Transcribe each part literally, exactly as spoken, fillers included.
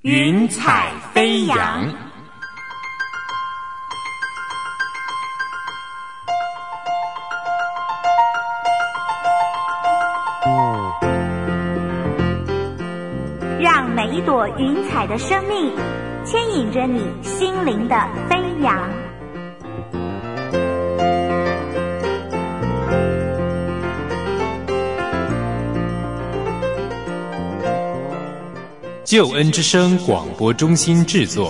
云彩飞扬。 让每一朵云彩的生命牵引着你心灵的飞扬。 救恩之声广播中心制作。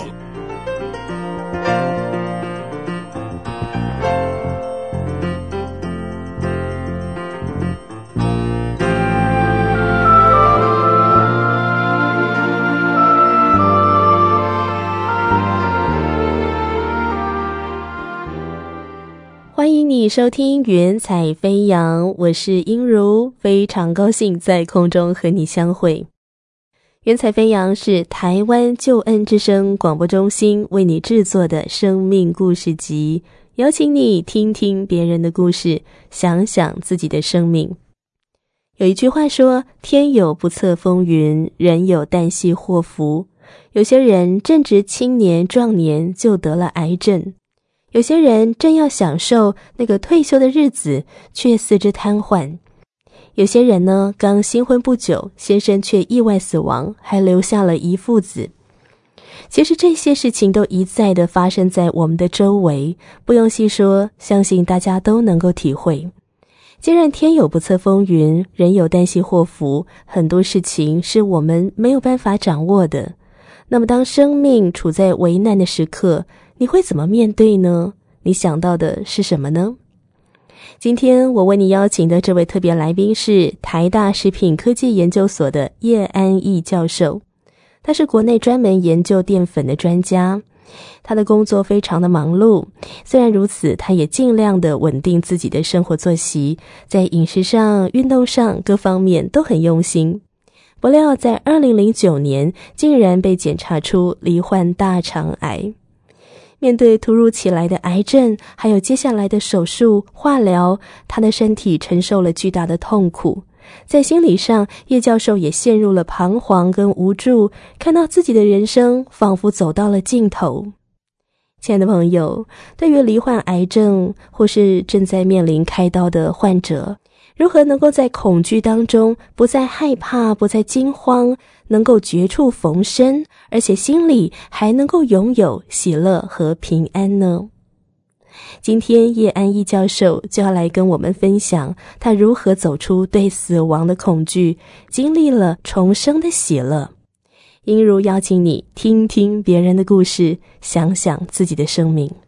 欢迎你收听云彩飞扬，我是英如，非常高兴在空中和你相会。云彩飞扬是台湾救恩之声广播中心为你制作的生命故事集，邀请你听听别人的故事，想想自己的生命。有一句话说，天有不测风云，人有旦夕祸福。有些人正值青年壮年就得了癌症，有些人正要享受那个退休的日子，却四肢瘫痪。有些人呢，刚新婚不久，先生却意外死亡，还留下了遗腹子。其实这些事情都一再的发生在我们的周围，不用细说，相信大家都能够体会。既然天有不测风云，人有旦夕祸福，很多事情是我们没有办法掌握的。那么当生命处在危难的时刻，你会怎么面对呢？你想到的是什么呢？今天我为你邀请的这位特别来宾是台大食品科技研究所的叶安义教授，他是国内专门研究淀粉的专家。他的工作非常的忙碌，虽然如此，他也尽量的稳定自己的生活作息，在饮食上、运动上各方面都很用心。不料在二零零九年竟然被检查出罹患大肠癌。面对突如其来的癌症，还有接下来的手术、化疗，他的身体承受了巨大的痛苦。在心理上，叶教授也陷入了彷徨跟无助，看到自己的人生仿佛走到了尽头。亲爱的朋友，对于罹患癌症或是正在面临开刀的患者，如何能够在恐惧当中不再害怕，不再惊慌，能够绝处逢生，而且心里还能够拥有喜乐和平安呢？今天叶安义教授就要来跟我们分享他如何走出对死亡的恐惧，经历了重生的喜乐。英如邀请你听听别人的故事，想想自己的生命。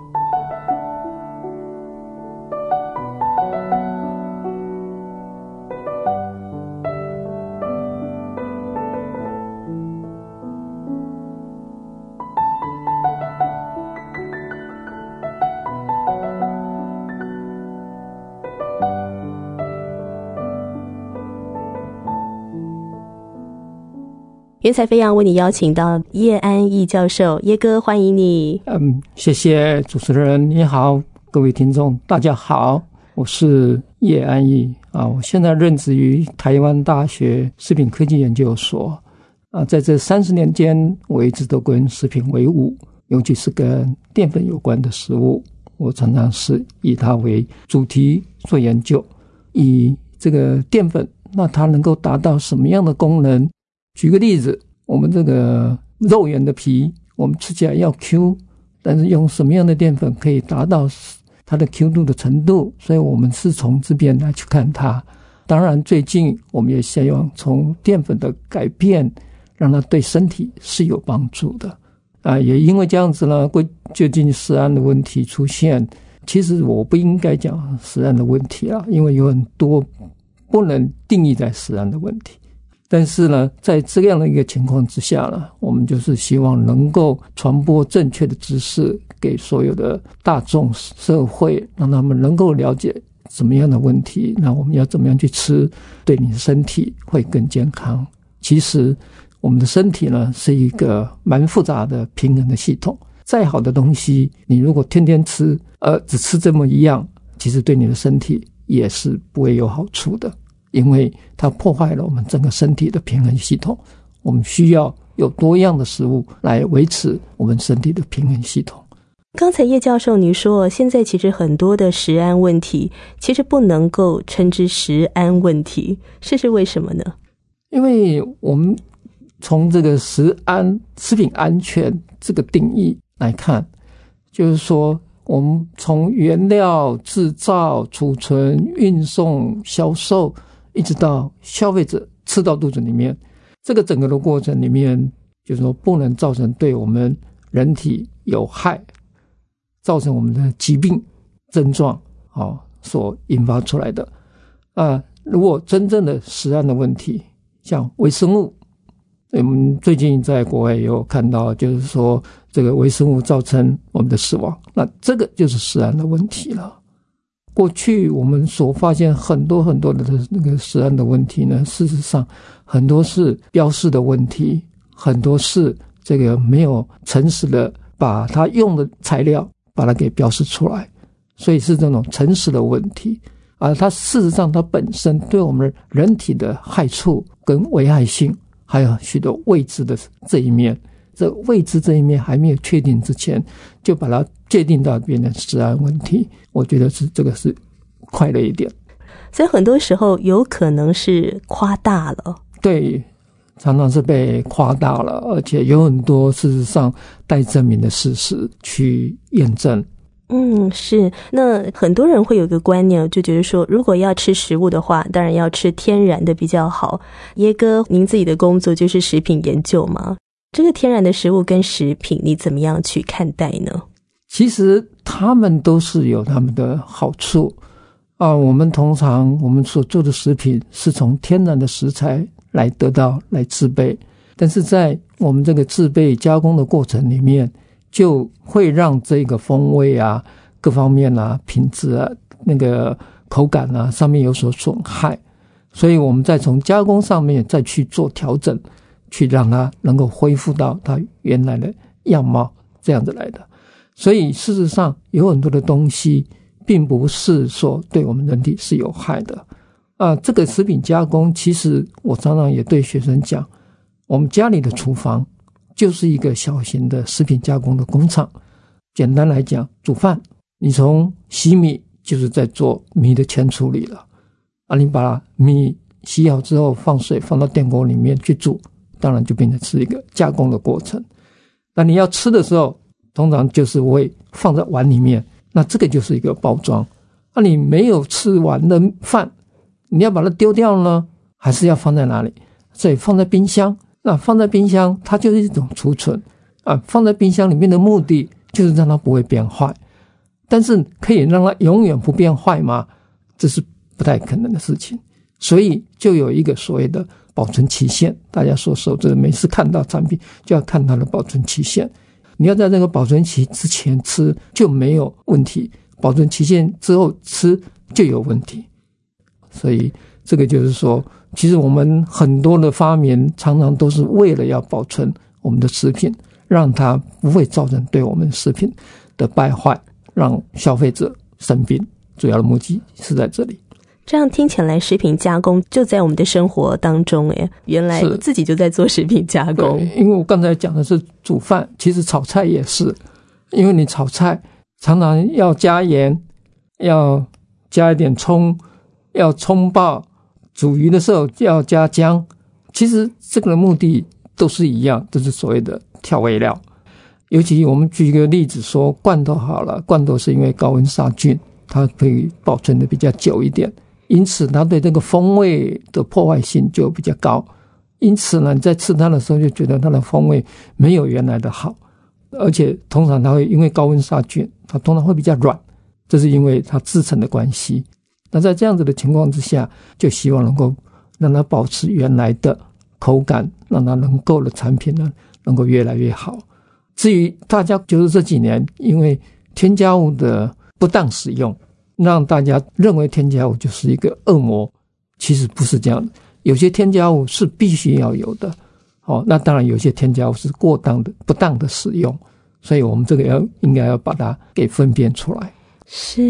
云彩飞扬为你邀请到叶安义教授，叶哥，欢迎你。 嗯，谢谢主持人，你好，各位听众，大家好，我是叶安义啊，我现在任职于台湾大学食品科技研究所啊，在这三十年间，我一直都跟食品为伍，尤其是跟淀粉有关的食物，我常常是以它为主题做研究。以这个淀粉，那它能够达到什么样的功能？举个例子，我们这个肉圆的皮，我们吃起来要 Q， 但是用什么样的淀粉可以达到它的 Q 度的程度？所以我们是从这边来去看它。当然最近我们也希望从淀粉的改变，让它对身体是有帮助的啊。也因为这样子呢，最近食安的问题出现，其实我不应该讲食安的问题啊，因为有很多不能定义在食安的问题。但是呢，在这样的一个情况之下呢，我们就是希望能够传播正确的知识给所有的大众社会，让他们能够了解什么样的问题，那我们要怎么样去吃，对你的身体会更健康。其实我们的身体呢，是一个蛮复杂的平衡的系统，再好的东西，你如果天天吃，呃，只吃这么一样，其实对你的身体也是不会有好处的。因为它破坏了我们整个身体的平衡系统，我们需要有多样的食物来维持我们身体的平衡系统。 刚才叶教授你说现在其实很多的食安问题其实不能够称之食安问题，这是为什么呢？ 因为我们从这个食安食品安全这个定义来看，就是说我们从原料制造、储存、运送、销售一直到消费者吃到肚子里面，这个整个的过程里面就是说不能造成对我们人体有害，造成我们的疾病症状、哦、所引发出来的啊。如果真正的食安的问题，像微生物，我们最近在国外也有看到，就是说这个微生物造成我们的死亡，那这个就是食安的问题了。过去我们所发现很多很多的那个食安的问题呢，事实上很多是标示的问题，很多是这个没有诚实的把它用的材料把它给标示出来，所以是这种诚实的问题。而它事实上它本身对我们人体的害处跟危害性还有许多未知的这一面，这未知这一面还没有确定之前就把它界定到变成食安问题，我觉得是这个是快乐一点。 所以很多时候有可能是夸大了， 对，常常是被夸大了，而且有很多事实上待证明的事实去验证。 嗯，是。那很多人会有个观念，就觉得说如果要吃食物的话，当然要吃天然的比较好。耶哥您自己的工作就是食品研究嘛，这个天然的食物跟食品你怎么样去看待呢？ 其实他们都是有他们的好处啊。我们通常我们所做的食品是从天然的食材来得到来制备，但是在我们这个制备加工的过程里面，就会让这个风味啊、各方面啊、品质啊、那个口感啊上面有所损害，所以我们再从加工上面再去做调整，去让它能够恢复到它原来的样貌，这样子来的。所以事实上有很多的东西并不是说对我们人体是有害的啊。这个食品加工，其实我常常也对学生讲，我们家里的厨房就是一个小型的食品加工的工厂。简单来讲，煮饭，你从洗米就是在做米的前处理了啊，你把米洗好之后放水放到电锅里面去煮，当然就变成是一个加工的过程。那你要吃的时候，通常就是会放在碗里面，那这个就是一个包装。那你没有吃完的饭，你要把它丢掉呢，还是要放在哪里？所以放在冰箱。那放在冰箱，它就是一种储存啊。放在冰箱里面的目的就是让它不会变坏，但是可以让它永远不变坏吗？这是不太可能的事情。所以就有一个所谓的保存期限，大家所熟知的，每次看到产品就要看它的保存期限。你要在这个保存期之前吃就没有问题，保存期限之后吃就有问题。所以这个就是说，其实我们很多的发明常常都是为了要保存我们的食品，让它不会造成对我们食品的败坏，让消费者生病，主要的目的是在这里。 这样听起来食品加工就在我们的生活当中耶，原来自己就在做食品加工。 因为我刚才讲的是煮饭，其实炒菜也是，因为你炒菜常常要加盐，要加一点葱，要葱爆，煮鱼的时候要加姜，其实这个的目的都是一样，都是所谓的调味料。尤其我们举一个例子说罐头好了，罐头是因为高温杀菌，它可以保存的比较久一点，因此它对这个风味的破坏性就比较高。因此呢，你在吃它的时候就觉得它的风味没有原来的好，而且通常它会因为高温杀菌，它通常会比较软，这是因为它制成的关系。那在这样子的情况之下，就希望能够让它保持原来的口感，让它能够的产品呢能够越来越好。至于大家就是这几年因为添加物的不当使用，让大家认为添加物就是一个恶魔，其实不是这样的。有些添加物是必须要有的，哦，那当然有些添加物是过当的、不当的使用，所以我们这个要应该要把它给分辨出来。 是，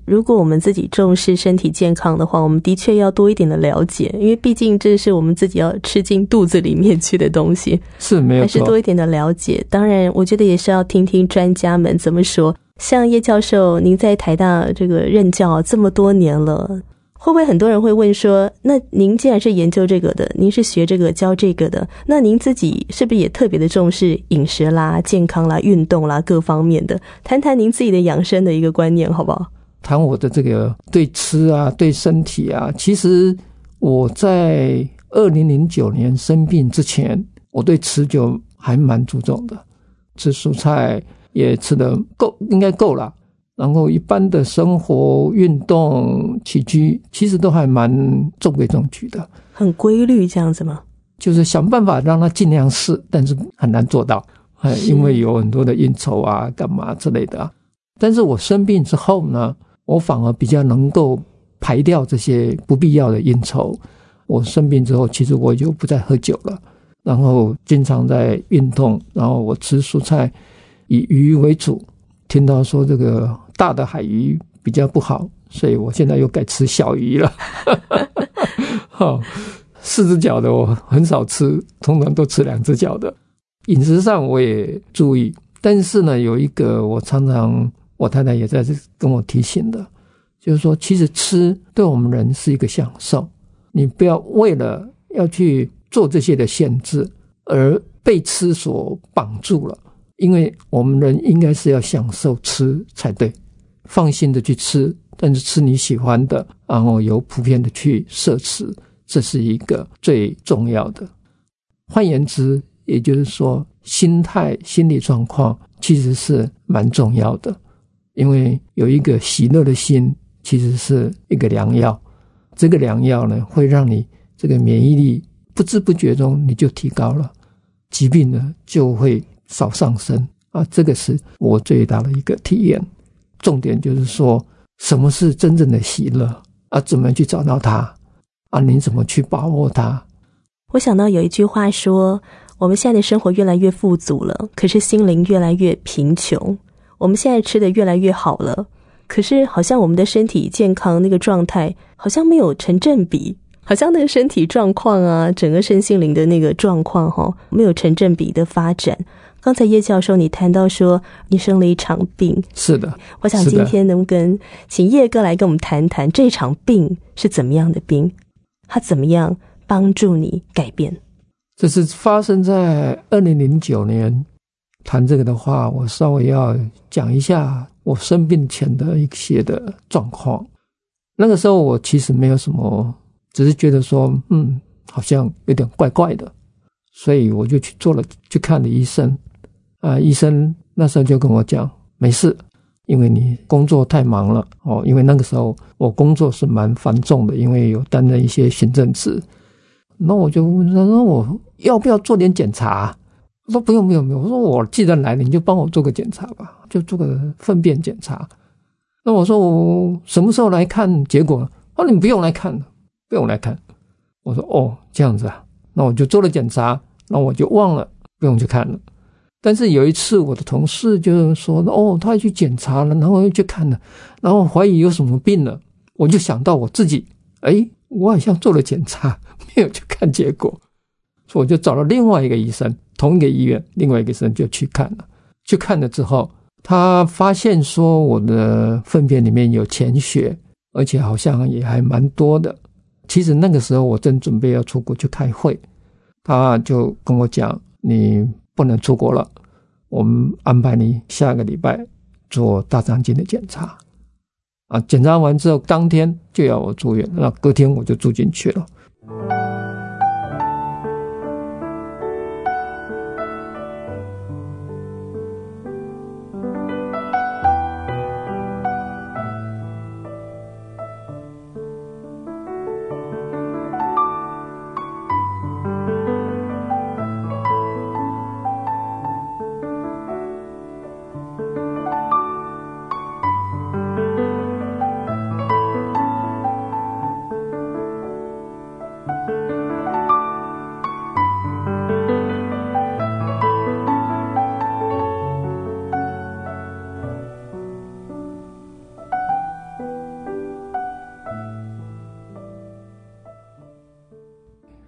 如果我们自己重视身体健康的话，我们的确要多一点的了解，因为毕竟这是我们自己要吃进肚子里面去的东西， 是没有错， 还是多一点的了解。当然我觉得也是要听听专家们怎么说。像叶教授您在台大这个任教这么多年了，会不会很多人会问说，那您既然是研究这个的，您是学这个教这个的，那您自己是不是也特别的重视饮食啦、健康啦、运动啦各方面的？谈谈您自己的养生的一个观念好不好？ 谈我的这个对吃啊，对身体啊，其实我在二零零九年生病之前，我对吃就还蛮注重的，吃蔬菜也吃得够，应该够了。然后一般的生活、运动、起居，其实都还蛮中规中矩的， 很规律这样子吗？ 就是想办法让它尽量试，但是很难做到，因为有很多的应酬啊、干嘛之类的啊。但是我生病之后呢，我反而比较能够排掉这些不必要的应酬。我生病之后，其实我就不再喝酒了，然后经常在运动，然后我吃蔬菜，以鱼为主。听到说这个大的海鱼比较不好，所以我现在又改吃小鱼了。好，四只脚的我很少吃，通常都吃两只脚的。饮食上我也注意，但是呢，有一个我常常我太太也在跟我提醒的，就是说其实吃对我们人是一个享受，你不要为了要去做这些的限制而被吃所绑住了，因为我们人应该是要享受吃才对，放心的去吃，但是吃你喜欢的，然后有普遍的去摄食，这是一个最重要的。换言之，也就是说心态心理状况其实是蛮重要的，因为有一个喜乐的心其实是一个良药，这个良药呢会让你这个免疫力不知不觉中你就提高了，疾病呢就会少上升啊，这个是我最大的一个体验。重点就是说什么是真正的喜乐啊，怎么去找到它啊，你怎么去把握它。 我想到有一句话说，我们现在的生活越来越富足了，可是心灵越来越贫穷。我们现在吃的越来越好了，可是好像我们的身体健康那个状态好像没有成正比，好像那个身体状况啊，整个身心灵的那个状况齁，没有成正比的发展。刚才叶教授你谈到说你生了一场病， 是的， 我想今天能跟请叶哥来跟我们谈谈这场病是怎么样的病，它怎么样帮助你改变。 这是发生在二零零九年，谈这个的话我稍微要讲一下我生病前的一些的状况。那个时候我其实没有什么，只是觉得说嗯，好像有点怪怪的，所以我就去做了去看了医生啊，医生那时候就跟我讲没事，因为你工作太忙了哦，因为那个时候我工作是蛮繁重的，因为有担任一些行政职。那我就问他说我要不要做点检查，我说不用不用不用，我说我既然来了你就帮我做个检查吧，就做个粪便检查。那我说我什么时候来看结果？他说你不用来看了，不用来看。我说哦这样子啊，那我就做了检查，那我就忘了不用去看了。但是有一次我的同事就说哦他去检查了，然后又去看了，然后怀疑有什么病了。我就想到我自己，诶我好像做了检查没有去看结果，所以我就找了另外一个医生，同一个医院另外一个医生就去看了。去看了之后，他发现说我的粪便里面有潜血，而且好像也还蛮多的。其实那个时候我正准备要出国去开会，他就跟我讲你不能出国了，我们安排你下个礼拜做大肠镜的检查啊。检查完之后当天就要我住院，那隔天我就住进去了。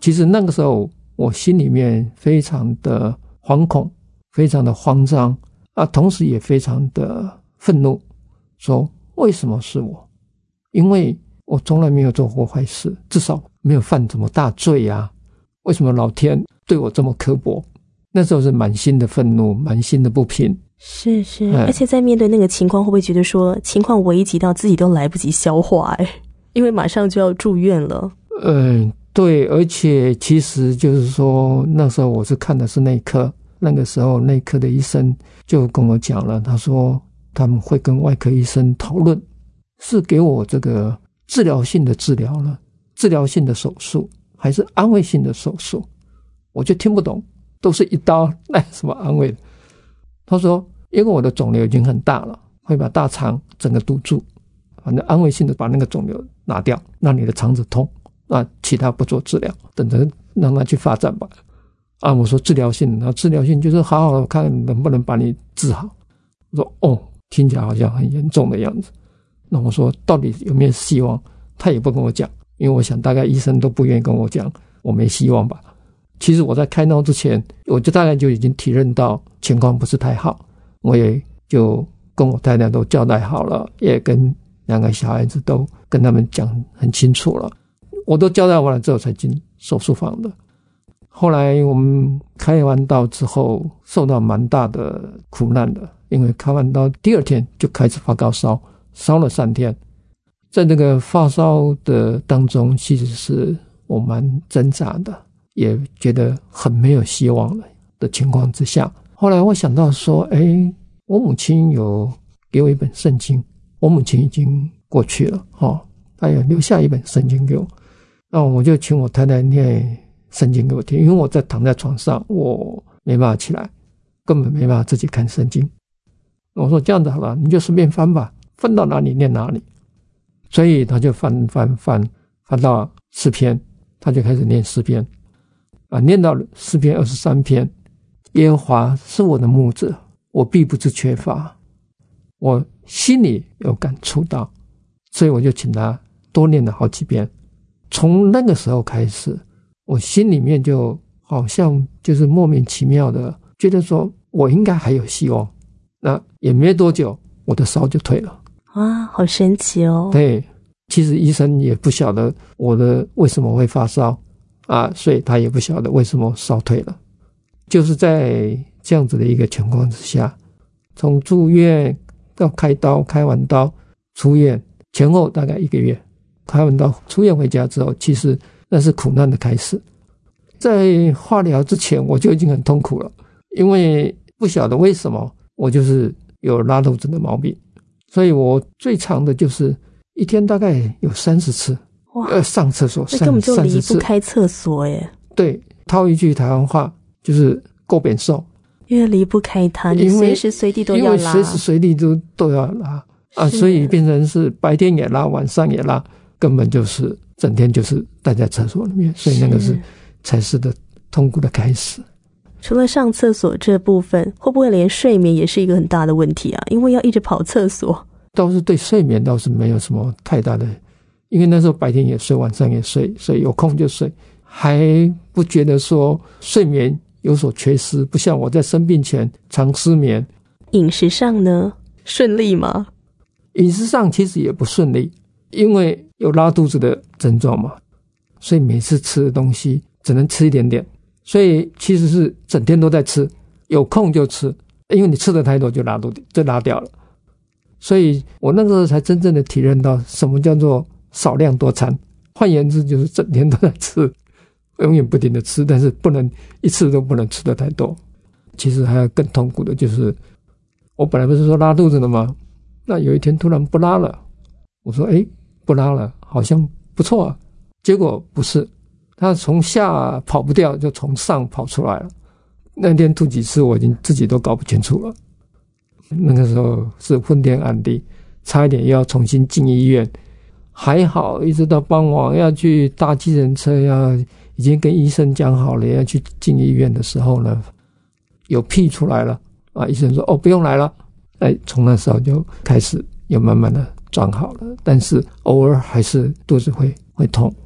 其实那个时候我心里面非常的惶恐，非常的慌张啊，同时也非常的愤怒，说为什么是我？因为我从来没有做过坏事，至少没有犯什么大罪啊，为什么老天对我这么刻薄？那时候是满心的愤怒，满心的不平。 是是，而且在面对那个情况，会不会觉得说情况危急到自己都来不及消化？哎，因为马上就要住院了。 嗯，对，而且其实就是说，那时候我是看的是内科，那个时候内科的医生就跟我讲了，他说他们会跟外科医生讨论，是给我这个治疗性的治疗了，治疗性的手术还是安慰性的手术？我就听不懂，都是一刀，那什么安慰的？他说因为我的肿瘤已经很大了，会把大肠整个堵住，反正安慰性的把那个肿瘤拿掉，让你的肠子通，那其他不做治疗，等着让它去发展吧。啊，我说治疗性，然后治疗性就是好好的看能不能把你治好。我说哦，听起来好像很严重的样子。那我说到底有没有希望？他也不跟我讲，因为我想大概医生都不愿意跟我讲我没希望吧。其实我在开刀之前，我就大概就已经体认到情况不是太好，我也就跟我太太都交代好了，也跟两个小孩子都跟他们讲很清楚了。我都交代完了之后才进手术房的。后来我们开完刀之后受到蛮大的苦难的，因为开完刀第二天就开始发高烧，烧了三天。在这个发烧的当中，其实是我蛮挣扎的，也觉得很没有希望了的情况之下，后来我想到说，诶，我母亲有给我一本圣经，我母亲已经过去了哦，她有留下一本圣经给我，那我就请我太太念圣经给我听，因为我在躺在床上，我没办法起来，根本没办法自己看圣经。我说这样子好了，你就随便翻吧，翻到哪里念哪里。所以他就翻翻翻翻到诗篇，他就开始念诗篇啊，念到诗篇二十三篇，耶和华是我的牧者，我必不致缺乏。我心里有感触到，所以我就请他多念了好几遍。从那个时候开始，我心里面就好像就是莫名其妙的觉得说我应该还有希望。那也没多久，我的烧就退了。 哇，好神奇哦。 对，其实医生也不晓得我的为什么会发烧啊，所以他也不晓得为什么烧退了。就是在这样子的一个情况之下，从住院到开刀，开完刀出院前后大概一个月，开完刀出院回家之后，其实那是苦难的开始。在化疗之前我就已经很痛苦了，因为不晓得为什么我就是有拉肚子的毛病，所以我最长的就是一天大概有三十次要上厕所， 那根本就离不开厕所耶。 对，套一句台湾话就是够扁瘦， 因为离不开它，你随时随地都要拉， 因为随时随地都都要拉啊，所以变成是白天也拉，晚上也拉，根本就是整天就是待在厕所里面，所以那个是才是的痛苦的开始。 除了上厕所这部分，会不会连睡眠也是一个很大的问题啊？因为要一直跑厕所。 倒是对睡眠倒是没有什么太大的，因为那时候白天也睡，晚上也睡，所以有空就睡，还不觉得说睡眠有所缺失，不像我在生病前常失眠。 饮食上呢，顺利吗？ 饮食上其实也不顺利，因为有拉肚子的症状嘛，所以每次吃的东西只能吃一点点，所以其实是整天都在吃，有空就吃，因为你吃的太多就拉肚子，就拉掉了。所以我那个时候才真正的体认到什么叫做少量多餐，换言之就是整天都在吃，永远不停的吃，但是不能一次都不能吃的太多。其实还有更痛苦的就是，我本来不是说拉肚子的吗？那有一天突然不拉了，我说诶，不拉了，好像不错啊。结果不是，它从下跑不掉，就从上跑出来了。那天吐几次我已经自己都搞不清楚了。那个时候是昏天暗地，差一点又要重新进医院，还好一直到傍晚要去搭计程车，要已经跟医生讲好了要去进医院的时候呢，有屁出来了啊！医生说哦不用来了，哎，从那时候就开始又慢慢的转好了，但是偶尔还是肚子会会痛。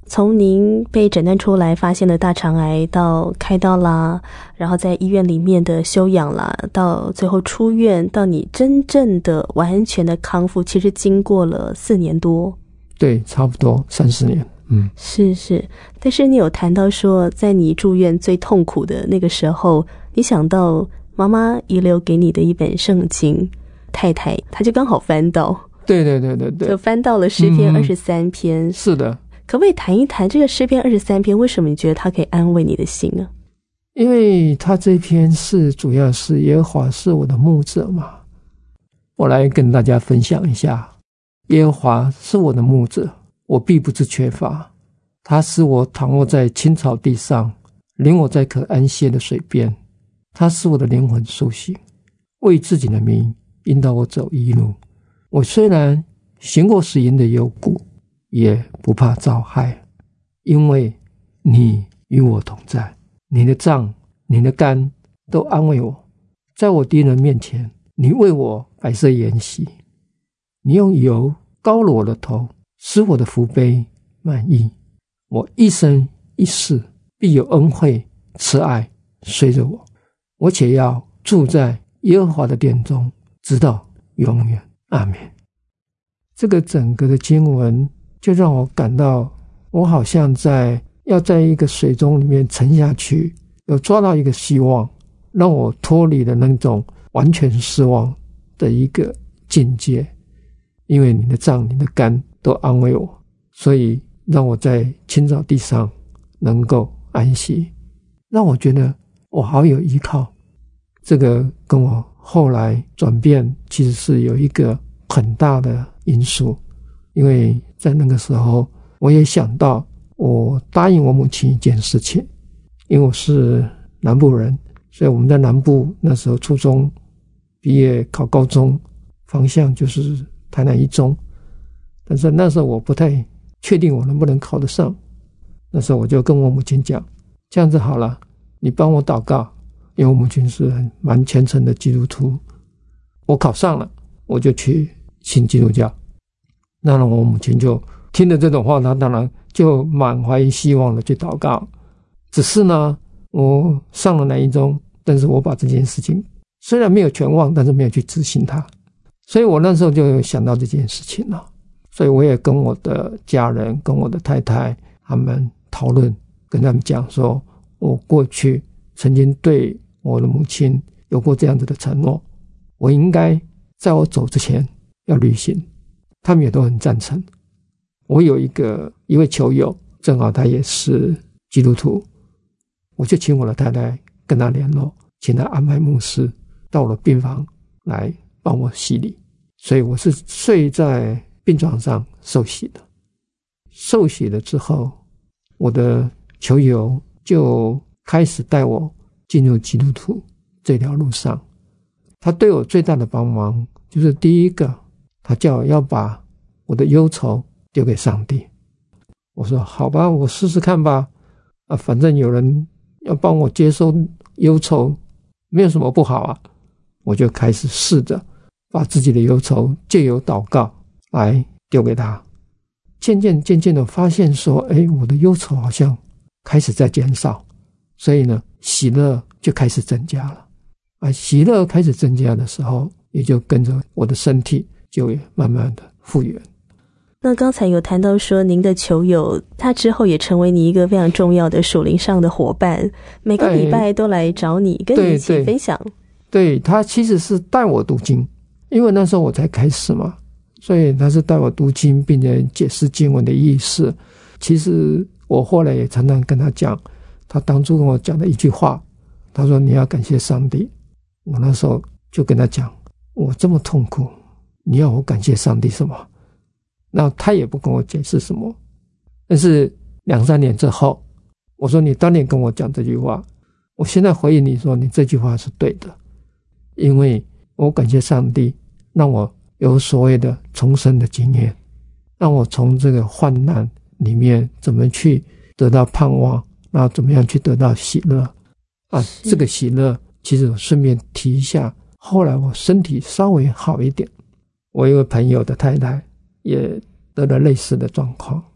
从您被诊断出来发现了大肠癌到开刀啦，然后在医院里面的休养啦，到最后出院，到你真正的完全的康复，其实经过了四年多。 对，差不多三四年。嗯， 是是。但是你有谈到说，在你住院最痛苦的那个时候，你想到妈妈遗留给你的一本圣经，太太她就刚好翻到。 对对对对对， 就翻到了诗篇二十三篇。 嗯，是的。 可不可以谈一谈这个诗篇二十三篇，为什么你觉得它可以安慰你的心呢？ 因为它这篇是主要是耶和华是我的牧者嘛。我来跟大家分享一下，耶和华是我的牧者，我必不致缺乏。他使我躺卧在青草地上，领我在可安歇的水边。他使我的灵魂苏醒，为自己的名引导我走义路。我虽然行过死荫的幽谷，也不怕遭害，因为你与我同在。你的杖你的竿都安慰我，在我敌人面前，你为我摆设筵席。你用油膏了我的头，使我的福杯满溢。我一生一世必有恩惠慈爱随着我，我且要住在耶和华的殿中，直到永远。阿们。这个整个的经文就让我感到，我好像在要在一个水中里面沉下去，有抓到一个希望，让我脱离了那种完全失望的一个境界。因为你的杖你的竿都安慰我，所以让我在青草地上能够安息，让我觉得我好有依靠。这个跟我后来转变其实是有一个很大的因素。因为在那个时候我也想到，我答应我母亲一件事情，因为我是南部人，所以我们在南部那时候初中毕业考高中，方向就是台南一中，但是那时候我不太确定我能不能考得上。那时候我就跟我母亲讲，这样子好了，你帮我祷告，因为我母亲是很蛮虔诚的基督徒，我考上了我就去信基督教。那我母亲就听了这种话，她当然就满怀希望的去祷告。只是呢，我上了南一中，但是我把这件事情虽然没有全忘，但是没有去执行它。所以我那时候就有想到这件事情了，所以我也跟我的家人跟我的太太他们讨论，跟他们讲说，我过去曾经对我的母亲有过这样子的承诺，我应该在我走之前要履行。他们也都很赞成。我有一个一位球友，正好他也是基督徒，我就请我的太太跟他联络，请他安排牧师到我的病房来帮我洗礼。所以我是睡在病床上受洗的。受洗了之后，我的球友就开始带我进入基督徒这条路上。他对我最大的帮忙就是第一个，他叫我要把我的忧愁丢给上帝。我说好吧，我试试看吧，啊，反正有人要帮我接收忧愁，没有什么不好啊。我就开始试着把自己的忧愁借由祷告来丢给他。渐渐渐渐的发现说，诶，我的忧愁好像开始在减少，所以呢，喜乐就开始增加了。啊，喜乐开始增加的时候，也就跟着我的身体就也慢慢的复原。 那刚才有谈到说，您的球友他之后也成为你一个非常重要的属灵上的伙伴，每个礼拜都来找你，跟你一起分享。 对，他其实是带我读经，因为那时候我才开始嘛，所以他是带我读经，并且解释经文的意思。其实我后来也常常跟他讲，他当初跟我讲的一句话，他说你要感谢上帝。我那时候就跟他讲，我这么痛苦，你要我感谢上帝什么？那他也不跟我解释什么。但是两三年之后，我说你当年跟我讲这句话，我现在回应你说你这句话是对的，因为我感谢上帝让我有所谓的重生的经验，让我从这个患难里面怎么去得到盼望，然后怎么样去得到喜乐啊。这个喜乐其实我顺便提一下，后来我身体稍微好一点，我有一位朋友的太太也得了类似的状况，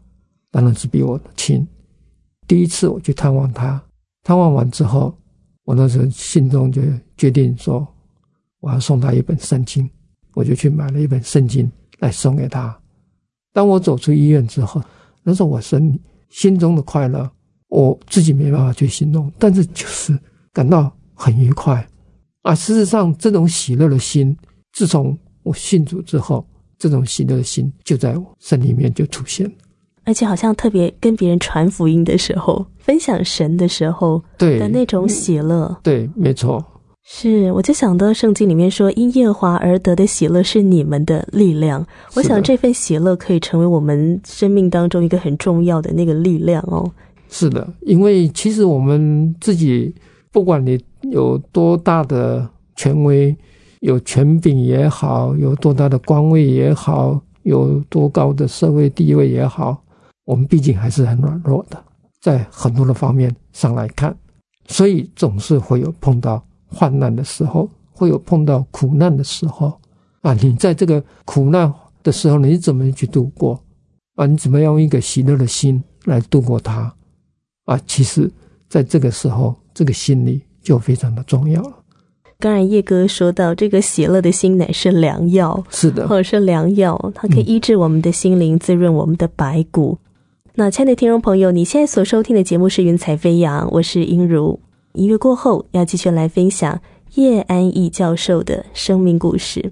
当然是比我亲。第一次我去探望他，探望完之后，我那时候心中就决定说，我要送他一本圣经，我就去买了一本圣经来送给他。当我走出医院之后，那时候我心心中的快乐，我自己没办法去形容，但是就是感到很愉快啊！事实上，这种喜乐的心，自从我信主之后，这种喜乐的心就在我身里面就出现了。 而且好像特别跟别人传福音的时候，分享神的时候的那种喜乐。 对，没错。 是，我就想到圣经里面说，因耶和华而得的喜乐是你们的力量。我想这份喜乐可以成为我们生命当中一个很重要的那个力量哦。 是的，因为其实我们自己，不管你有多大的权威，有权柄也好，有多大的官位也好，有多高的社会地位也好，我们毕竟还是很软弱的，在很多的方面上来看，所以总是会有碰到患难的时候，会有碰到苦难的时候啊！你在这个苦难的时候，你怎么去度过啊？你怎么样用一个喜乐的心来度过它啊？其实在这个时候，这个心理就非常的重要了。 刚才叶哥说到，这个喜乐的心乃是良药， 是的， 或者是良药，它可以医治我们的心灵，嗯、滋润我们的白骨。那亲爱的听众朋友，你现在所收听的节目是云彩飞扬，我是英如。音乐过后，要继续来分享叶安义教授的生命故事。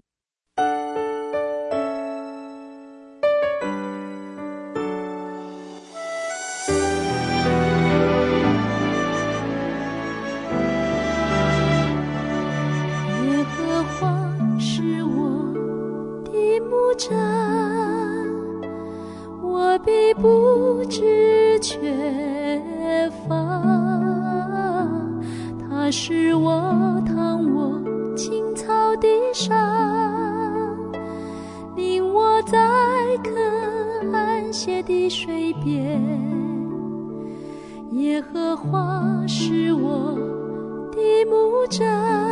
耶和华是我的牧者，我必不致缺乏。他使我躺卧青草地上，领我在可安歇的水边。耶和华是我的牧者，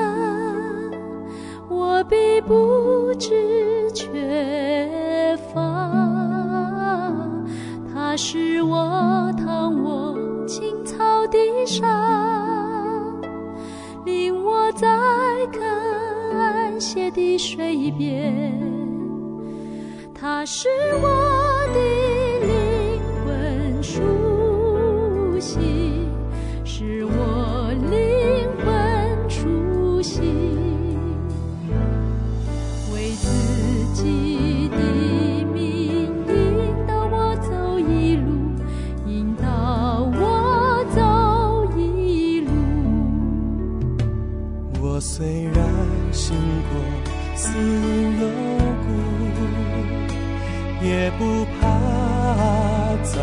我必不致缺乏。他使我躺卧青草地上，领我在可安歇的水边。他使我的灵魂舒息，使我灵魂舒息，为自己的名引导我走一路，引导我走一路。 我虽然行过死幽谷，也不怕遭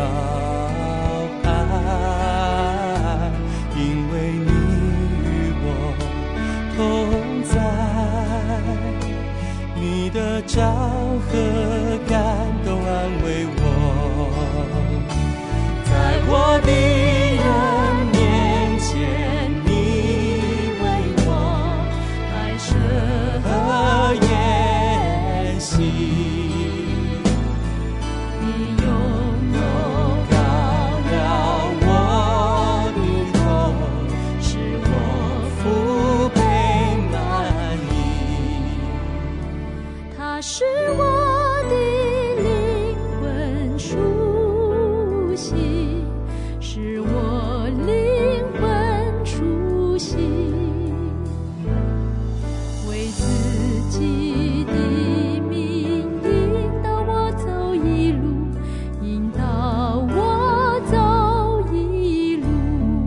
害，因为你与我同在，你的杖和竿都安慰我，在我的人面前，你为我摆设和筵席。 使我的灵魂舒息，使我灵魂舒息，为自己的名引导我走一路，引导我走一路。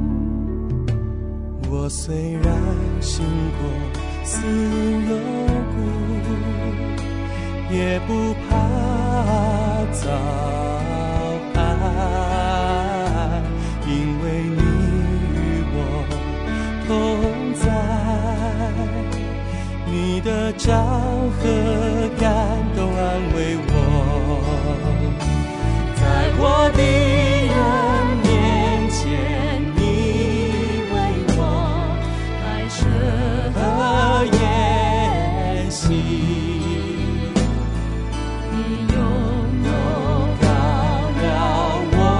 我虽然行过死幽谷，也不怕遭害，因为你与我同在，你的杖和竿都安慰我，在我的人面前，你为我摆设和筵席。你用油膏了我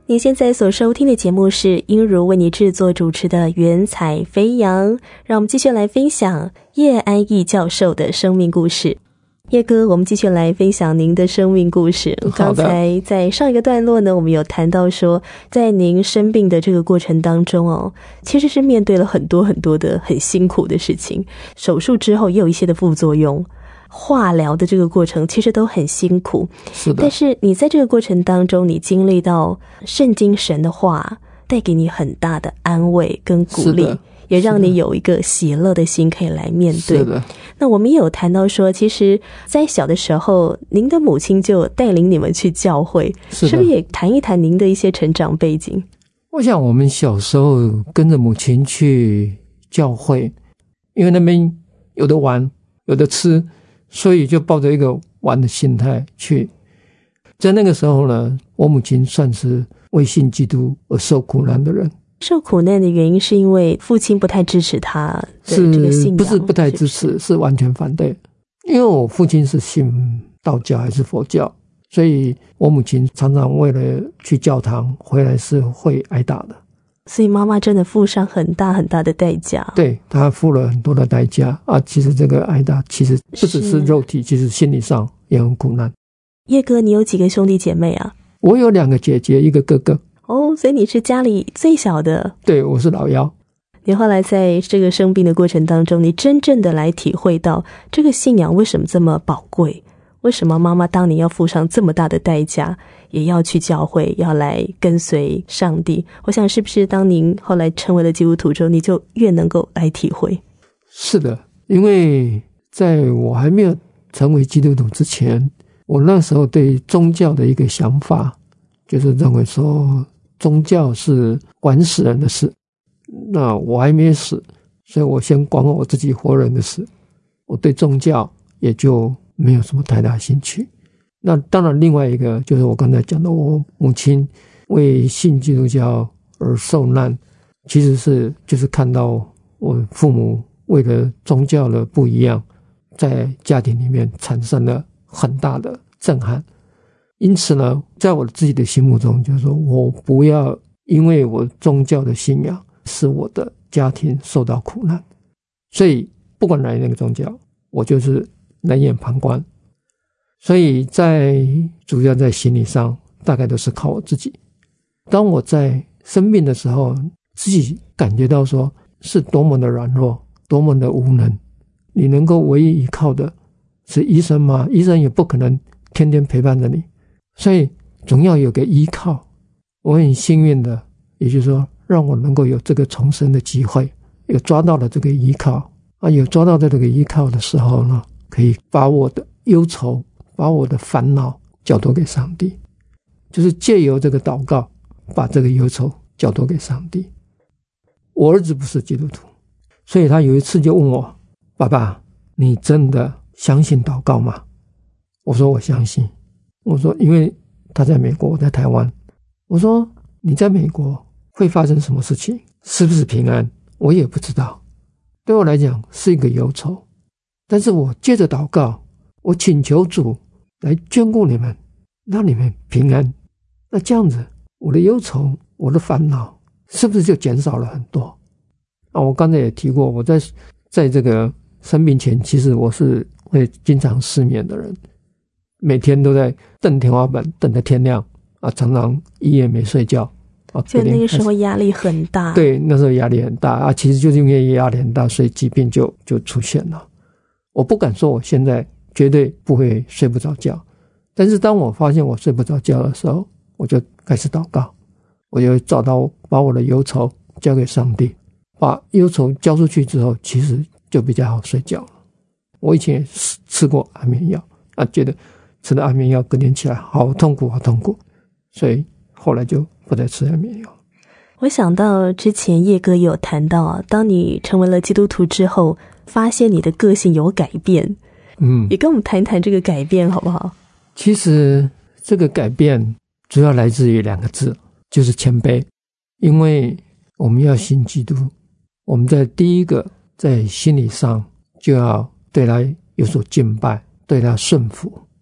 您现在所收听的节目是英如为你制作主持的云彩飞扬，让我们继续来分享叶安义教授的生命故事。叶哥，我们继续来分享您的生命故事。刚才在上一个段落呢，我们有谈到说，在您生病的这个过程当中哦，其实是面对了很多很多的很辛苦的事情，手术之后也有一些的副作用，化疗的这个过程其实都很辛苦。 是的， 但是你在这个过程当中，你经历到圣经神的话带给你很大的安慰跟鼓励，也让你有一个喜乐的心可以来面对。 是的。 那我们也有谈到说，其实在小的时候您的母亲就带领你们去教会， 是, 是不是也谈一谈您的一些成长背景？ 我想我们小时候跟着母亲去教会，因为那边有的玩有的吃，所以就抱着一个玩的心态去。在那个时候呢，我母亲算是为信基督而受苦难的人。 受苦难的原因是因为父亲不太支持他的这个信仰， 不是不太支持， 是, 是完全反对。因为我父亲是信道教还是佛教，所以我母亲常常为了去教堂回来是会挨打的。 所以妈妈真的付上很大很大的代价。 对，她付了很多的代价啊！其实这个挨打其实不只是肉体，其实心理上也很苦难。 叶哥，你有几个兄弟姐妹啊？ 我有两个姐姐，一个哥哥。 哦，所以你是家里最小的。 对，我是老幺。 你后来在这个生病的过程当中，你真正的来体会到这个信仰为什么这么宝贵，为什么妈妈当年要付上这么大的代价也要去教会，要来跟随上帝。我想是不是当您后来成为了基督徒之后，你就越能够来体会？ 是的，因为在我还没有成为基督徒之前，我那时候对宗教的一个想法就是认为说宗教是管死人的事，那我还没死，所以我先管我自己活人的事，我对宗教也就没有什么太大兴趣。那当然另外一个就是我刚才讲的，我母亲为信基督教而受难，其实是就是看到我父母为了宗教的不一样，在家庭里面产生了很大的震撼。因此呢，在我自己的心目中，就是说我不要因为我宗教的信仰使我的家庭受到苦难，所以不管哪一个宗教，我就是冷眼旁观。所以在主要在心理上大概都是靠我自己。当我在生病的时候，自己感觉到说是多么的软弱，多么的无能。你能够唯一依靠的是医生吗？医生也不可能天天陪伴着你，所以总要有个依靠。我很幸运的，也就是说让我能够有这个重生的机会，有抓到了这个依靠啊，有抓到这个依靠的时候呢，可以把我的忧愁，把我的烦恼交托给上帝，就是借由这个祷告把这个忧愁交托给上帝。我儿子不是基督徒，所以他有一次就问我，爸爸，你真的相信祷告吗？我说我相信。我说因为他在美国，我在台湾。我说你在美国会发生什么事情，是不是平安，我也不知道，对我来讲是一个忧愁，但是我借着祷告，我请求主来眷顾你们，让你们平安。那这样子我的忧愁，我的烦恼是不是就减少了很多啊？我刚才也提过，我在在这个生病前，其实我是会经常失眠的人，每天都在瞪天花板瞪到天亮啊，常常一夜没睡觉啊。 就那个时候压力很大。 对，那时候压力很大啊，其实就是因为压力很大，所以疾病就就出现了。我不敢说我现在绝对不会睡不着觉，但是当我发现我睡不着觉的时候，我就开始祷告，我就找到把我的忧愁交给上帝，把忧愁交出去之后，其实就比较好睡觉了。我以前也吃过安眠药啊，觉得吃了安眠药隔天起来好痛苦好痛苦，所以后来就不再吃安眠药。 我想到之前叶哥有谈到啊，当你成为了基督徒之后，发现你的个性有改变，嗯，也跟我们谈谈这个改变好不好？ 其实这个改变主要来自于两个字，就是谦卑。因为我们要信基督，我们在第一个在心理上就要对他有所敬拜，对他顺服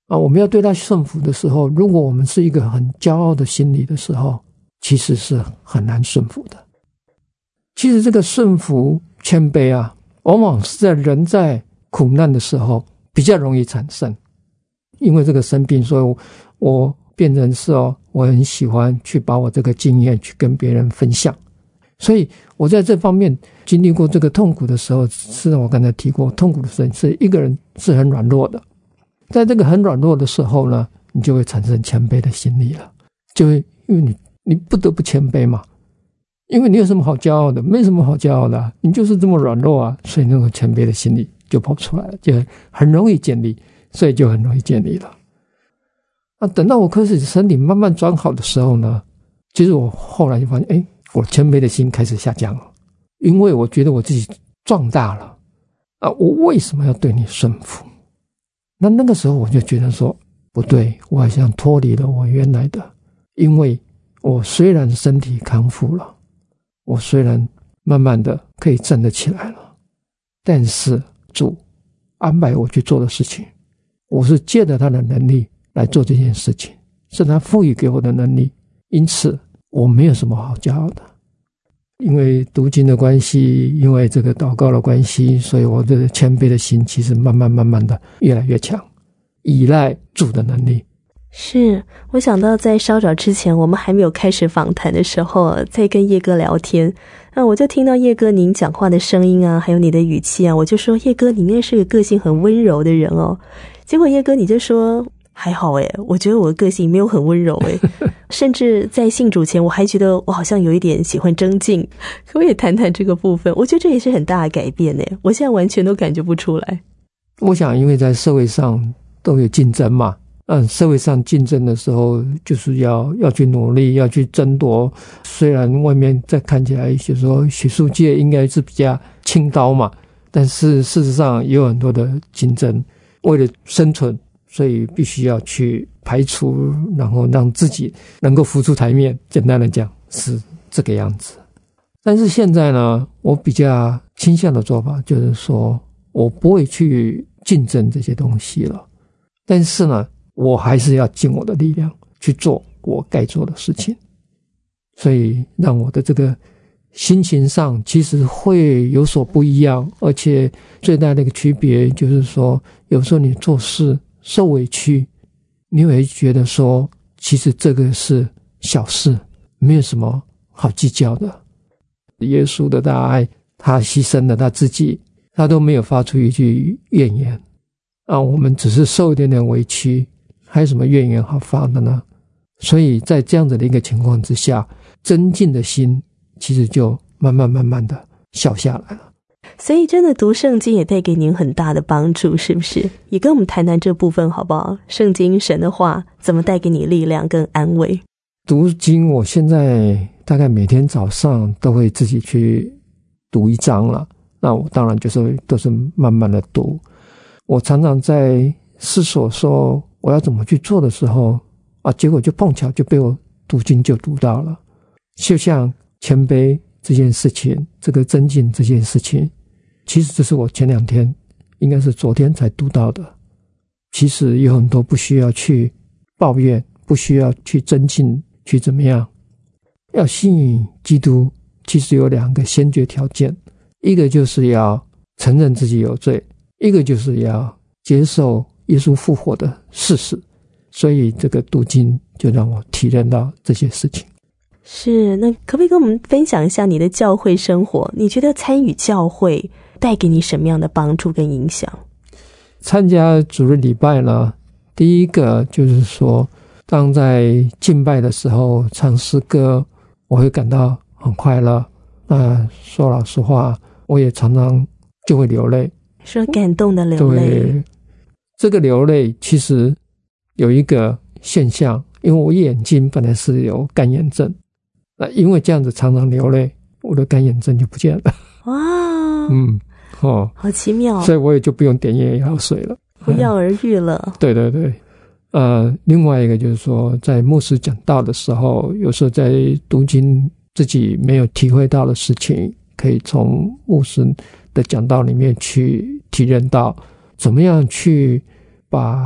啊，我们要对他顺服的时候，如果我们是一个很骄傲的心理的时候，其实是很难顺服的。其实这个顺服谦卑啊，往往是在人在苦难的时候比较容易产生。因为这个生病，所以我我变成是哦，我很喜欢去把我这个经验去跟别人分享。所以我在这方面经历过这个痛苦的时候，是我刚才提过，痛苦的时候是一个人是很软弱的。在这个很软弱的时候呢，你就会产生谦卑的心理了，就会因为你你不得不谦卑嘛，因为你有什么好骄傲的？没什么好骄傲的啊，你就是这么软弱啊，所以那种谦卑的心理就跑出来了，就很容易建立，所以就很容易建立了。那等到我开始身体慢慢转好的时候呢，其实我后来就发现，哎，我谦卑的心开始下降了，因为我觉得我自己壮大了啊，我为什么要对你顺服？那那个时候我就觉得说不对，我好像脱离了我原来的，因为我虽然身体康复了，我虽然慢慢的可以站得起来了，但是主安排我去做的事情，我是借着他的能力来做这件事情，是他赋予给我的能力，因此我没有什么好骄傲的。因为读经的关系，因为这个祷告的关系，所以我的谦卑的心其实慢慢慢慢的越来越强，依赖主的能力。 是，我想到在稍早之前我们还没有开始访谈的时候，在跟叶哥聊天，那我就听到叶哥您讲话的声音啊，还有你的语气啊，我就说叶哥你应该是个个性很温柔的人哦。结果叶哥你就说还好诶，我觉得我的个性没有很温柔诶，甚至在信主前我还觉得我好像有一点喜欢争竞。可不可以谈谈这个部分？我觉得这也是很大的改变诶，我现在完全都感觉不出来。 我想因为在社会上都有竞争嘛，嗯，社会上竞争的时候就是要要去努力，要去争夺。虽然外面在看起来就说学术界应该是比较清高嘛，但是事实上也有很多的竞争，为了生存，所以必须要去排除，然后让自己能够浮出台面。简单的讲是这个样子。但是现在呢，我比较倾向的做法就是说，我不会去竞争这些东西了，但是呢，我还是要尽我的力量去做我该做的事情。所以让我的这个心情上其实会有所不一样，而且最大的一个区别就是说，有时候你做事受委屈，你会觉得说其实这个是小事，没有什么好计较的。耶稣的大爱，他牺牲了他自己，他都没有发出一句怨言啊，我们只是受一点点委屈，还有什么怨言好发的呢？所以在这样子的一个情况之下，增进的心其实就慢慢慢慢的消下来了。 所以真的读圣经也带给您很大的帮助，是不是？也跟我们谈谈这部分好不好？圣经神的话怎么带给你力量跟安慰？ 读经我现在大概每天早上都会自己去读一章了，那我当然就是都是慢慢的读。我常常在思索说我要怎么去做的时候啊，结果就碰巧就被我读经就读到了。就像谦卑这件事情，这个增进这件事情，其实这是我前两天应该是昨天才读到的。其实有很多不需要去抱怨，不需要去增进，去怎么样。要吸引基督其实有两个先决条件，一个就是要承认自己有罪，一个就是要接受耶稣复活的事实。所以这个读经就让我体认到这些事情。 是，那可不可以跟我们分享一下你的教会生活？你觉得参与教会带给你什么样的帮助跟影响？ 参加主日礼拜呢，第一个就是说，当在敬拜的时候唱诗歌，我会感到很快乐。那说老实话，我也常常就会流泪， 说感动的流泪。 对，这个流泪其实有一个现象，因为我眼睛本来是有干眼症，那因为这样子常常流泪，我的干眼症就不见了。 哇， 嗯，哦， 好奇妙， 所以我也就不用点眼药水了， 不药而愈了。 嗯、对对对，呃，另外一个就是说，在牧师讲道的时候，有时候在读经自己没有体会到的事情，可以从牧师的讲道里面去体认到，怎么样去把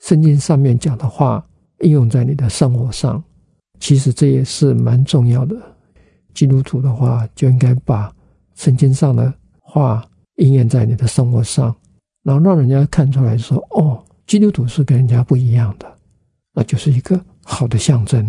圣经上面讲的话应用在你的生活上，其实这也是蛮重要的。基督徒的话就应该把圣经上的话应验在你的生活上，然后让人家看出来说，哦，基督徒是跟人家不一样的，那就是一个好的象征。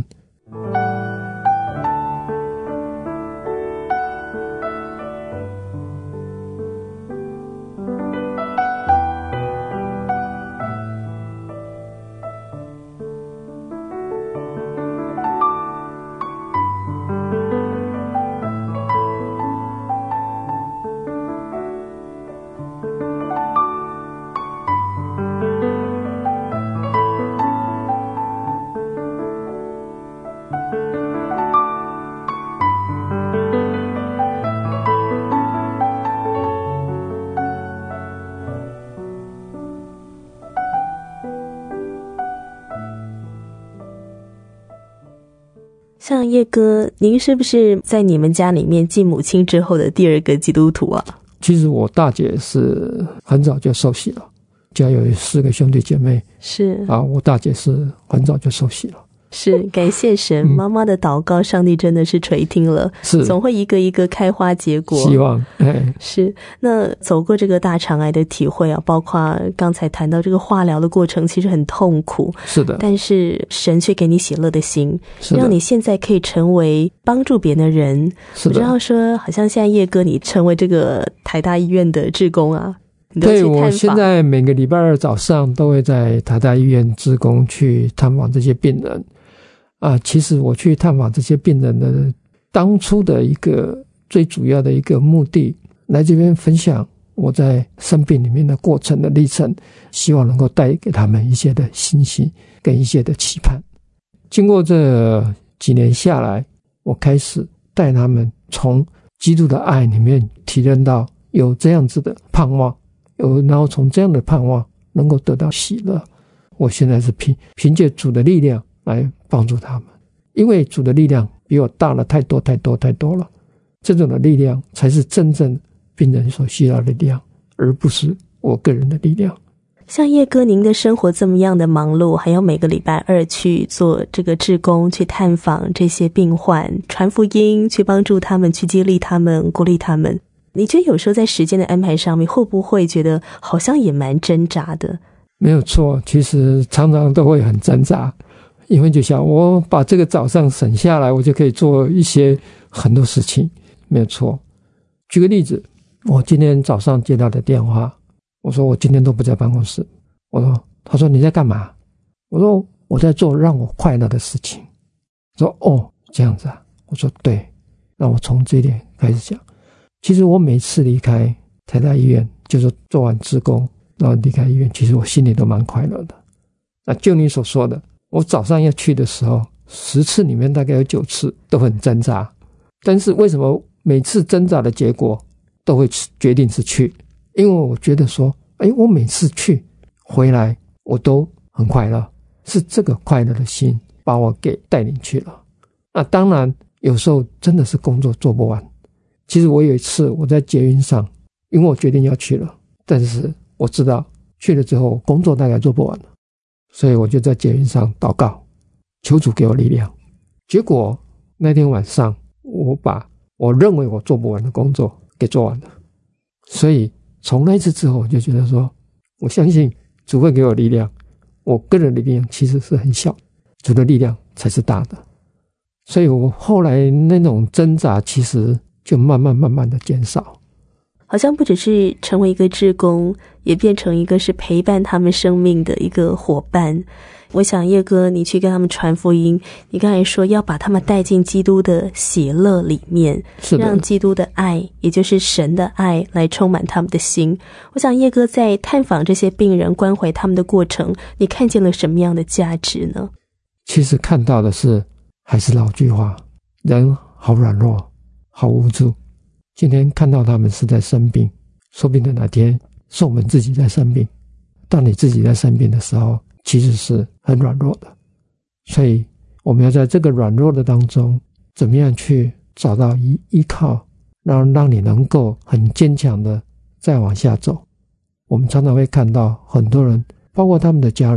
像叶哥，您是不是在你们家里面继母亲之后的第二个基督徒啊？ 其实我大姐是很早就受洗了，家有四个兄弟姐妹， 是啊，我大姐是很早就受洗了。 是，感谢神，妈妈的祷告上帝真的是垂听了， 是总会一个一个开花结果， 希望。哎， 是。那走过这个大肠癌的体会啊，包括刚才谈到这个化疗的过程其实很痛苦， 是的， 但是神却给你喜乐的心， 是的， 让你现在可以成为帮助别人的人。 是的， 我知道说好像现在叶哥你成为这个台大医院的志工啊， 对，我现在每个礼拜二早上都会在台大医院志工去探访这些病人啊。其实我去探访这些病人的当初的一个最主要的一个目的，来这边分享我在生病里面的过程的历程，希望能够带给他们一些的信息跟一些的期盼。经过这几年下来，我开始带他们从基督的爱里面体认到有这样子的盼望，有然后从这样的盼望能够得到喜乐。我现在是凭凭借主的力量来帮助他们，因为主的力量比我大了太多太多太多了，这种的力量才是真正病人所需要的力量，而不是我个人的力量。 像叶哥您的生活这么样的忙碌，还要每个礼拜二去做这个志工，去探访这些病患，传福音，去帮助他们，去激励他们，鼓励他们，你觉得有时候在时间的安排上面会不会觉得好像也蛮挣扎的？ 没有错，其实常常都会很挣扎，因为就想我把这个早上省下来，我就可以做一些很多事情，没有错。举个例子，我今天早上接到的电话，我说我今天都不在办公室，我说他说你在干嘛？我说我在做让我快乐的事情。说哦这样子啊，我说对，那我从这一点开始讲。其实我每次离开台大医院，就是做完志工然后离开医院，其实我心里都蛮快乐的。那就你所说的，我早上要去的时候，十次里面大概有九次都很挣扎，但是为什么每次挣扎的结果都会决定是去？因为我觉得说，诶，我每次去回来我都很快乐，是这个快乐的心把我给带领去了。那当然有时候真的是工作做不完。其实我有一次我在捷运上，因为我决定要去了，但是我知道去了之后工作大概做不完了，所以我就在捷运上祷告，求主给我力量。结果那天晚上我把我认为我做不完的工作给做完了。所以从那一次之后，我就觉得说，我相信主会给我力量，我个人的力量其实是很小，主的力量才是大的。所以我后来那种挣扎其实就慢慢慢慢的减少。 好像不只是成为一个志工，也变成一个是陪伴他们生命的一个伙伴。我想叶哥你去跟他们传福音，你刚才说要把他们带进基督的喜乐里面， 是的， 让基督的爱，也就是神的爱来充满他们的心。我想叶哥在探访这些病人关怀他们的过程，你看见了什么样的价值呢？ 其实看到的是还是老句话，人好软弱好无助。今天看到他们是在生病，说不定哪天是我们自己在生病。当你自己在生病的时候，其实是很软弱的。所以我们要在这个软弱的当中，怎么样去找到依依靠，让让你能够很坚强的再往下走。我们常常会看到很多人，包括他们的家人，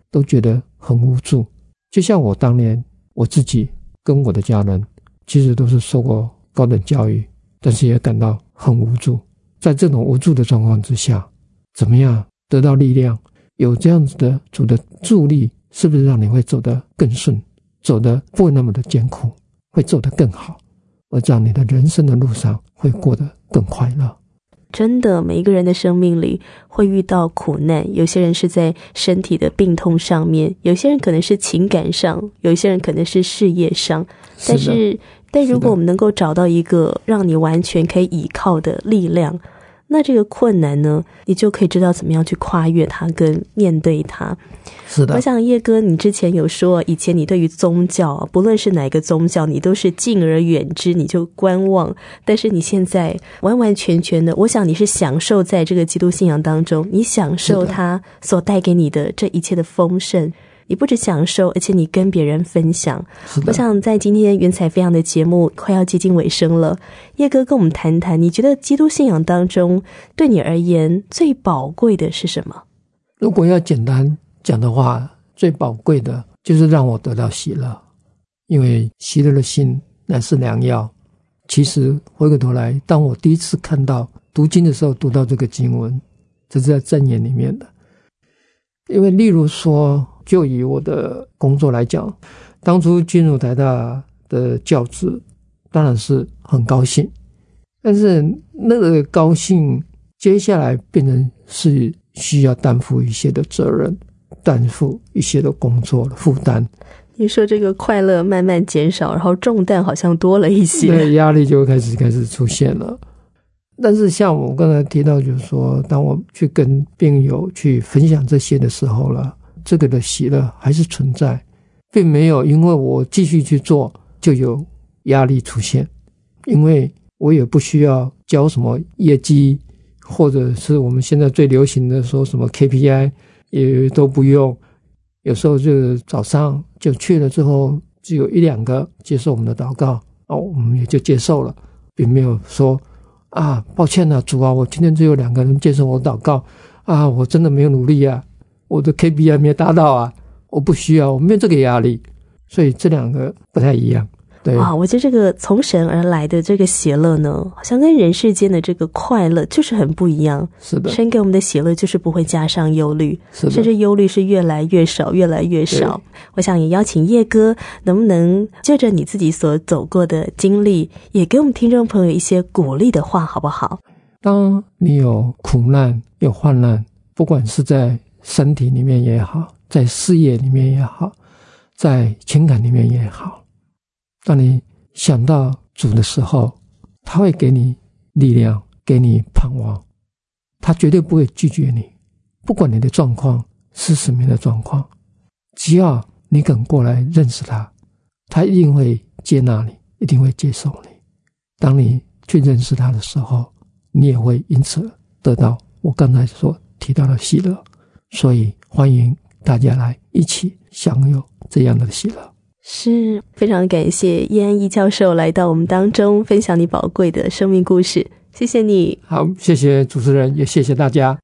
都觉得很无助。就像我当年我自己跟我的家人其实都是受过高等教育，但是也感到很无助。在这种无助的状况之下，怎么样得到力量？有这样子的主的助力，是不是让你会走得更顺，走得不会那么的艰苦，会走得更好，而这样你的人生的路上会过得更快乐。 真的，每一个人的生命里会遇到苦难，有些人是在身体的病痛上面，有些人可能是情感上，有些人可能是事业上，但是但如果我们能够找到一个让你完全可以依靠的力量，那这个困难呢，你就可以知道怎么样去跨越它跟面对它。 是的， 我想叶哥你之前有说，以前你对于宗教不论是哪个宗教你都是敬而远之，你就观望，但是你现在完完全全的，我想你是享受在这个基督信仰当中，你享受它所带给你的这一切的丰盛，你不只享受，而且你跟别人分享。我想在今天云彩飞扬的节目快要接近尾声了，叶哥跟我们谈谈，你觉得基督信仰当中对你而言最宝贵的是什么？ 如果要简单讲的话，最宝贵的就是让我得到喜乐，因为喜乐的心乃是良药。其实回过头来，当我第一次看到读经的时候，读到这个经文，这是在箴言里面的。因为例如说，就以我的工作来讲，当初进入台大的教职，当然是很高兴，但是那个高兴接下来变成是需要担负一些的责任，担负一些的工作的负担。 你说这个快乐慢慢减少，然后重担好像多了一些， 对，压力就开始开始出现了。但是像我刚才提到，就是说当我去跟病友去分享这些的时候了，这个的喜乐还是存在，并没有因为我继续去做就有压力出现，因为我也不需要交什么业绩，或者是我们现在最流行的说什么 K P I 也都不用。有时候就早上就去了之后，只有一两个接受我们的祷告，哦，我们也就接受了，并没有说啊，抱歉啊，主啊，我今天只有两个人接受我的祷告啊，我真的没有努力啊，我的 K P I 没有达到啊，我不需要，我没有这个压力，所以这两个不太一样。对啊，我觉得这个从神而来的这个喜乐呢，好像跟人世间的这个快乐就是很不一样。 是的， 神给我们的喜乐就是不会加上忧虑， 是的， 甚至忧虑是越来越少越来越少。我想也邀请叶哥，能不能就着你自己所走过的经历，也给我们听众朋友一些鼓励的话好不好？ 当你有苦难有患难，不管是在身体里面也好，在事业里面也好，在情感里面也好，当你想到主的时候，他会给你力量，给你盼望，他绝对不会拒绝你，不管你的状况是什么样的状况，只要你肯过来认识他，他一定会接纳你，一定会接受你。当你去认识他的时候，你也会因此得到我刚才所提到的喜乐。所以欢迎大家来一起享有这样的喜乐。 是，非常感谢叶安义教授来到我们当中分享你宝贵的生命故事，谢谢你。 好，谢谢主持人，也谢谢大家。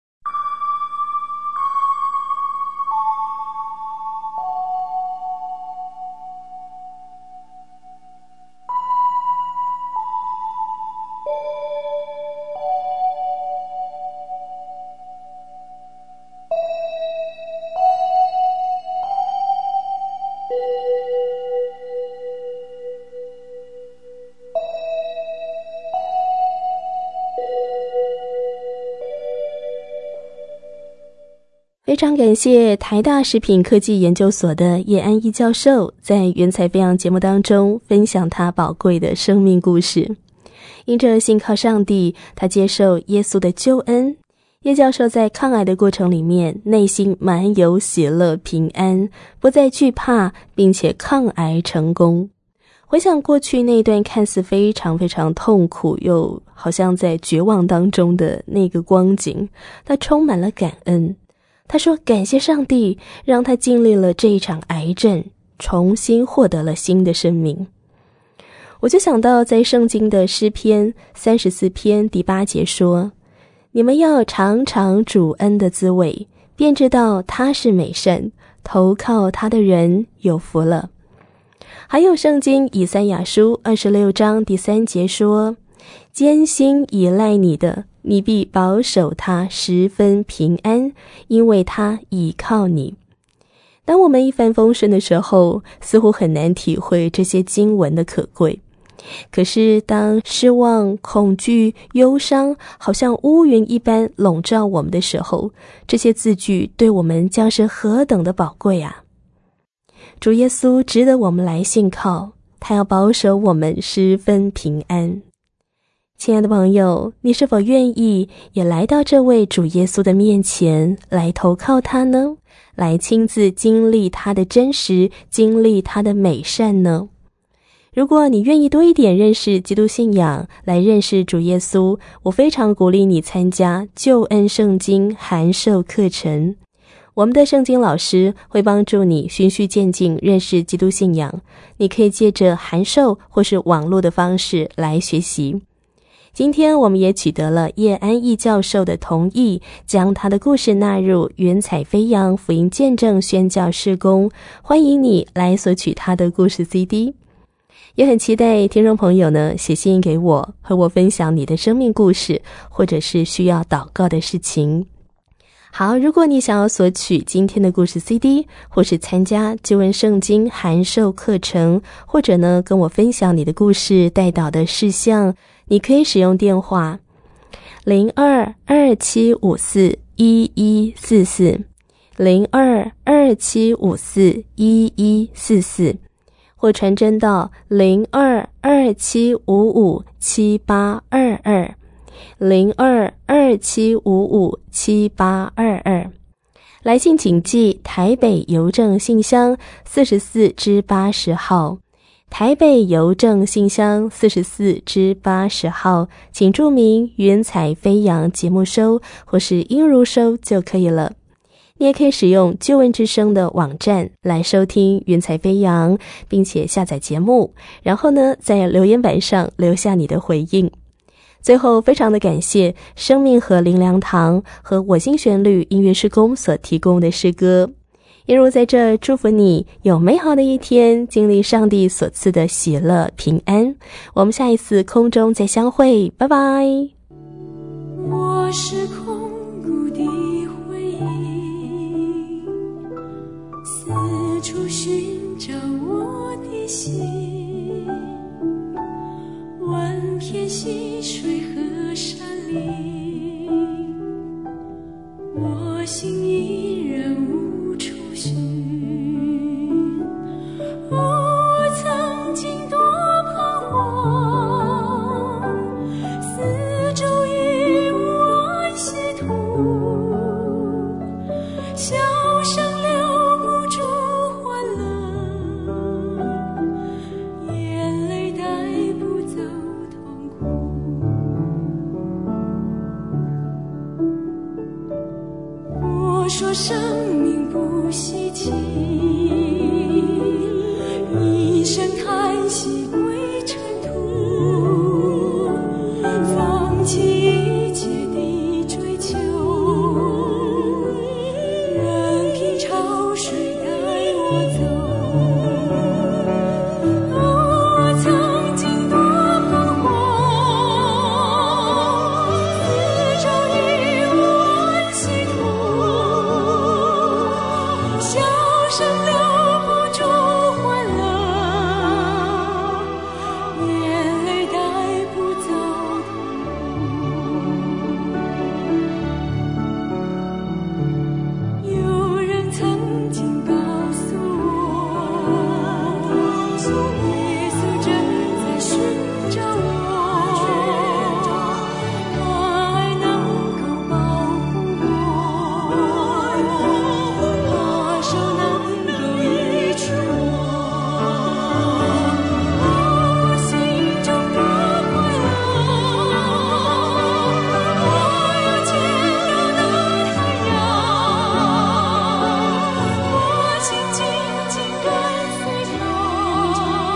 非常感谢台大食品科技研究所的叶安义教授在云彩飞扬节目当中分享他宝贵的生命故事。因着信靠上帝，他接受耶稣的救恩。叶教授在抗癌的过程里面，内心满有喜乐平安，不再惧怕，并且抗癌成功。回想过去那段看似非常非常痛苦，又好像在绝望当中的那个光景，他充满了感恩。他说感谢上帝让他经历了这一场癌症，重新获得了新的生命。我就想到在圣经的诗篇三十四篇第八节说，你们要尝尝主恩的滋味，便知道他是美善， 投靠他的人有福了。还有圣经以赛亚书二十六章第三节说，艰辛依赖你的，你必保守他十分平安，因为他倚靠你。当我们一帆风顺的时候，似乎很难体会这些经文的可贵。可是当失望、恐惧、忧伤好像乌云一般笼罩我们的时候，这些字句对我们将是何等的宝贵啊！主耶稣值得我们来信靠，他要保守我们十分平安。亲爱的朋友，你是否愿意也来到这位主耶稣的面前来投靠他呢？来亲自经历他的真实，经历他的美善呢？如果你愿意多一点认识基督信仰，来认识主耶稣，我非常鼓励你参加救恩圣经函授课程。我们的圣经老师会帮助你循序渐进认识基督信仰，你可以借着函授或是网络的方式来学习。今天我们也取得了叶安义教授的同意，将他的故事纳入云彩飞扬福音见证宣教事工，欢迎你来索取他的故事 C D。也很期待听众朋友呢写信给我，和我分享你的生命故事，或者是需要祷告的事情。好，如果你想要索取今天的故事 C D， 或是参加救恩圣经函授课程，或者呢跟我分享你的故事带导的事项，你可以使用电话零二二七五四一一四四 零二二七五四一一四四，或传真到零二二七五五七八二二零二二七五五七八二二。来信请寄台北邮政信箱四十四至八十号，台北邮政信箱四十四至八十号，请注明云彩飞扬节目收或是音如收就可以了。你也可以使用救恩之声的网站来收听云彩飞扬，并且下载节目，然后呢在留言板上留下你的回应。最后非常的感谢生命和灵粮堂和我心旋律音乐事工所提供的诗歌。也如在这祝福你有美好的一天，经历上帝所赐的喜乐平安。我们下一次空中再相会，拜拜。 我是空谷的回忆，四处寻找我的心，万片溪水和山林，我心依然无处寻。哦，我曾经多彷徨，四周已无安息土，笑声留不住欢乐，眼泪带不走痛苦。我说生命不稀奇，一声叹息归尘土，放弃一切的追求，任凭潮水带我走。哦，我曾经多彷徨，四周已无安息土，笑声留不住欢乐，眼泪带不走痛苦。有人曾经告诉我，耶稣正在寻找我，他爱能够保护我，他手能够医治我。我心中多快乐，我有见到那太阳，我心紧紧跟随他，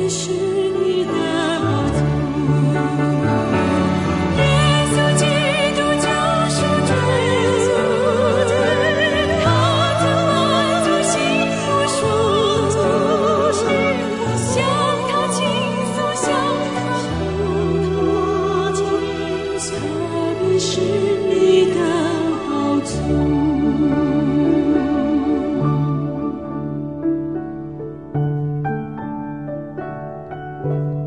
我